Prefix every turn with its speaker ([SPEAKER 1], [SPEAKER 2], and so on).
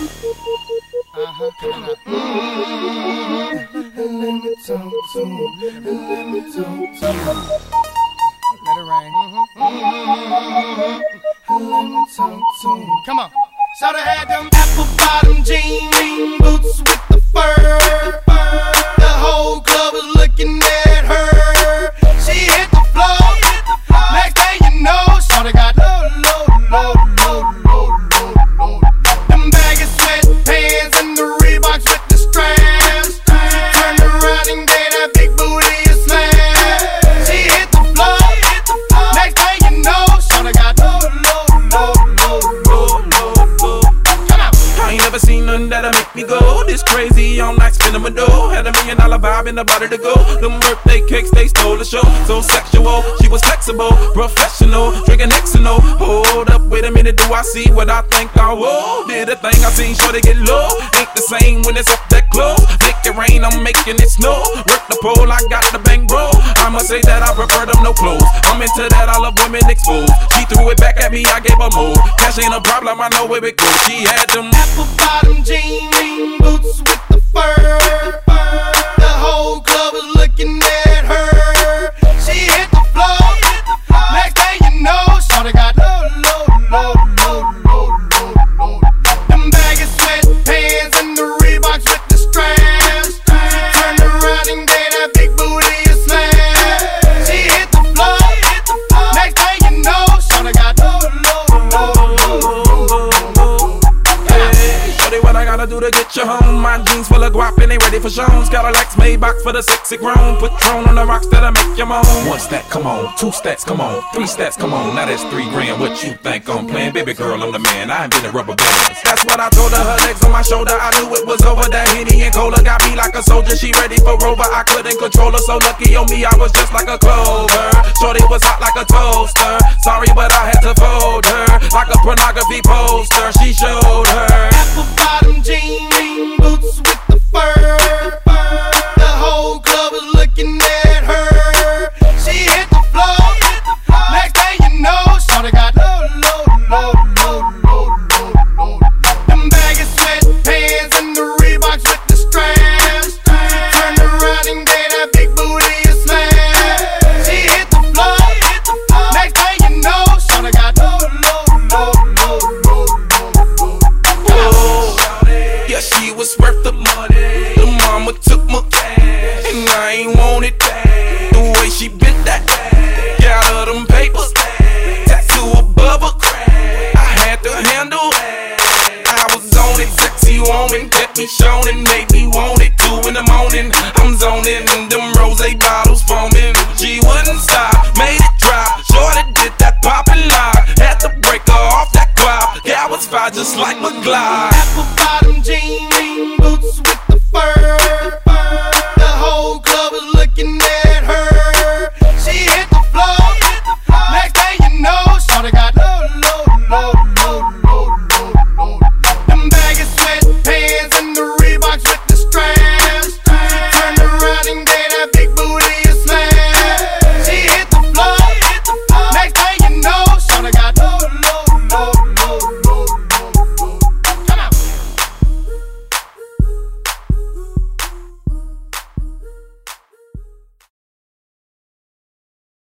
[SPEAKER 1] Coming up. Let me talk to him. Let me talk to him. Let it rain. Let me talk to him. Come on. Shoulda had them apple bottom jean boots with the fur. The whole club was looking at her. She hit the floor. Next thing you know, shoulda got low. Them baggy sweatpants and the Reeboks with the straps. She turned around and gave that big booty a slam. She hit the floor. Next thing you know, shoulda got low.
[SPEAKER 2] I ain't never seen nothing that'll make me go this crazy all night spinning my dough. Had $1 million vibe in the body to go. Them birthday cakes, they stole the show. So sexual, she was flexible, professional, drinking Xano. Hold up, wait a minute, do I see what I think I will? Did a thing I seen, sure they get low. Ain't the same when it's up that close. Make it rain, I'm making it snow. Work the pole, I got the bang bro. I must say that I prefer them no clothes. I'm into that, I love women exposed. She threw it back at me, I gave her more. Cash ain't a problem, I know where it goes. She had them
[SPEAKER 1] apple bottom jean boots with the fur. The whole club was looking at her. She hit the floor. Next thing you know, shorty got low. Them baggy sweatpants and the Reeboks with the straps. She turned around and gave that big booty a slam. She hit the floor. Next thing you know, shorty got low.
[SPEAKER 2] What I gotta do to get you home? My jeans full of guap and they ready for shows. Got a Lex Maybach for the sexy grown. Patron on the rocks that'll make you moan. 1 stack, come on. 2 stacks, come on. 3 stacks, come on. Now that's $3 grand. What you think I'm playing? Baby girl, I'm the man. I ain't been a rubber band. That's what I told her. Her legs on my shoulder. I knew it was over. That Henny and Cola got me like a soldier. She ready for Rover. I couldn't control her. So lucky on me, I was just like a clover. Shorty was hot like a toaster. Sorry, but I had to fold her like a pornography poster. She showed her
[SPEAKER 1] apple bottom jean boots with the fur. The whole club was looking at her. She hit the floor. Next thing you know, shorty got low. Them baggy sweatpants and the Reeboks with the straps. She turned around and gave that big booty a slam. She hit the floor. Next thing you know, shorty got low.
[SPEAKER 2] Yeah, she was worth the money. The mama took my cash, and I ain't want it back. The way she bit that ass, got her them papers, tattoo above her crack. I had to handle that. I was on it, sexy woman, kept me showing, made me want it. 2 in the morning, I'm zoning, them rose bottles foaming. She wouldn't stop, made it drop. Shorty did that poppin' lock, had to break her off that cloud. Yeah, I was fine just like McGlide.
[SPEAKER 1] Apple bottom jeans